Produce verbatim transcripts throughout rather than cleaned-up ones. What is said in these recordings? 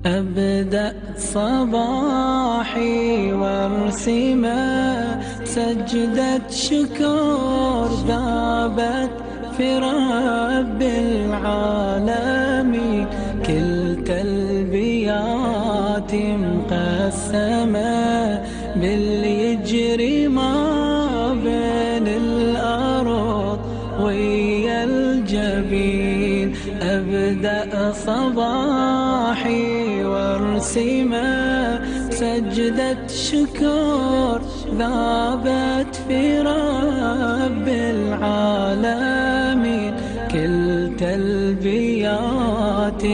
أبدأ صباحي وارسمه سجدة شكر ذابت في رب العالمين، كل تلبيات مقسمة باللي يجري ما بين الأرض ويا الجبين. أبدأ صباحي وارسمه سجدة شكر ذابت في رب العالمين، كل تلبيات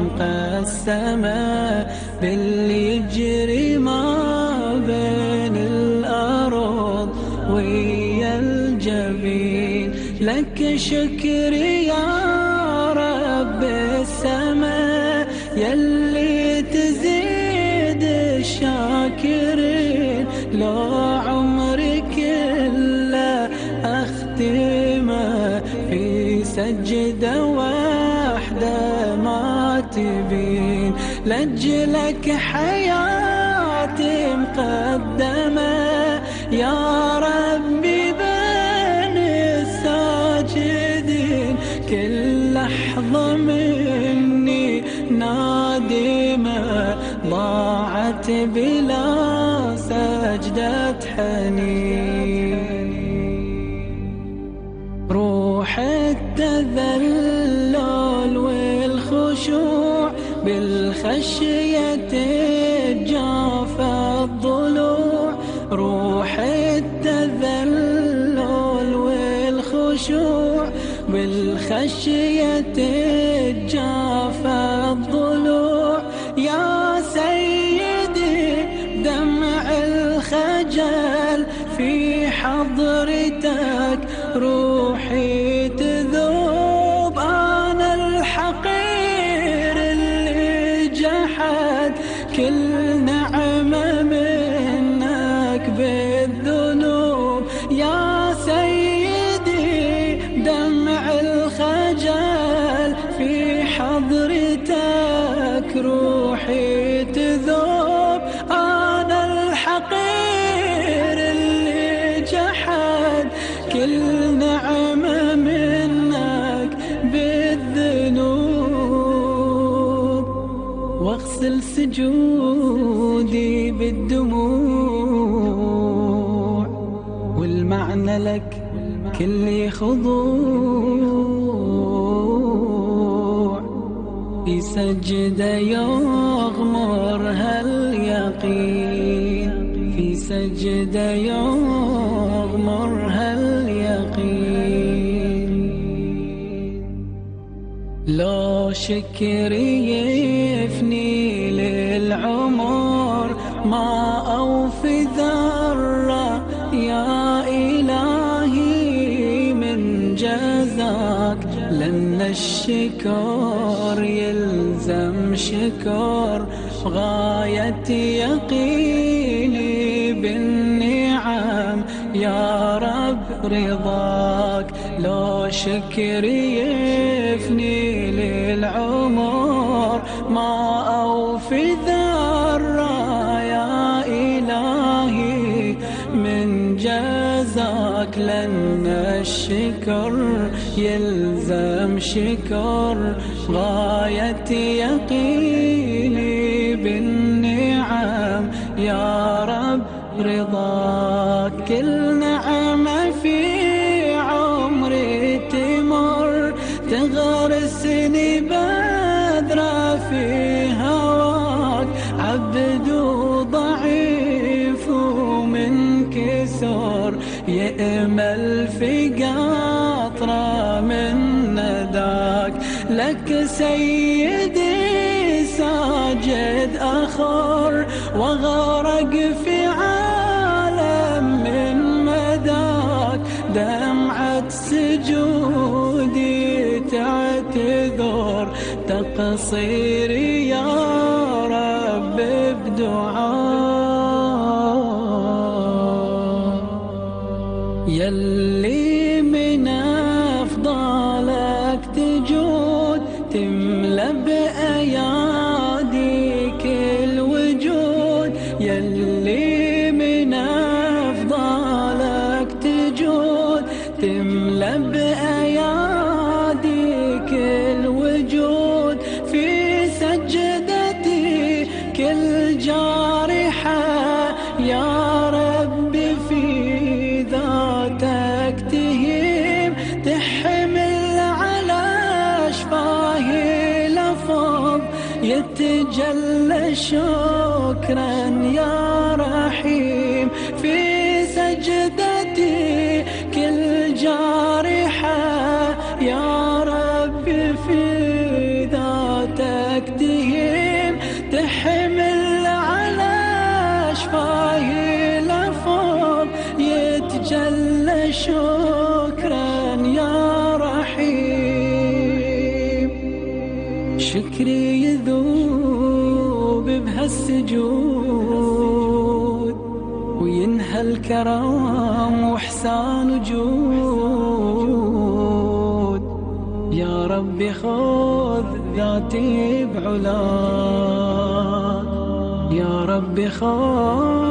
مقسمة باللي يجري ما بين الأرض ويا الجبين. لك شكري يا رب السماء يلي تزيد الشاكرين، لو عمري كله أختمه في سجدة واحدة ما تبين. لأجلك حياتي مقدمة يا ربي بين الساجدين، كل لحظة مني نادمة ضاعت بلا سجدة حنين. روح التذلل والخشوع بالخشية تجاف الضلوع، روح التذلل والخشوع بالخشية تجاف الضلوع. يا سيدي دمع الخجل في حضرتك روحي تذوب، أنا الحقير اللي جحد كل نعمة منك بالذنوب. يا سيدي دمع الخجل في حضرتك روحي تذوب، أنا الحقير اللي جحد كل نعمة منك بالذنوب. واغسل سجودي بالدموع والمعنى لك كل خضوع، في سجدة يغمرها اليقين، في سجدة يغمرها اليقين. لو شكري يفني للعمر ما أوفي ذرة يا إلهي من جزاك، لأن الشكر يلزم شكر غاية يقيني بالنعم يا رب رضاك. لو شكري يفني للعمر ما أوفي ذرة يا إلهي من جزاك، لأن الشكر يلزم شكر غاية يقيني بالنعم يا رب رضاك. كل نعمة في عمري تمر تغرسني بذرة في هواك، عبد ضعيف ومنكسر يأمل في قطرة من نداك. لك سيدي ساجد أخر وغرق في عالم من مداك، دمعة سجودي تعتذر تقصيري يا رب بدعاء. يلي من أفضالك تجود تملى بأياديك شفاهي لفظ يتجلى شكرا يا رحيم. في سجدتي كل جارحة يا رب في ذاتك تهيم، تحمل على شفاهي لفظ يتجلى شكرا يا رحيم. شكري يذوب بهالسجود وينهى الكرم وإحسان وجود. يا ربي خذ ذاتي بعلاك، يا ربي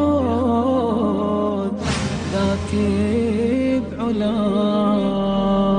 خذ ذاتي بعلاك.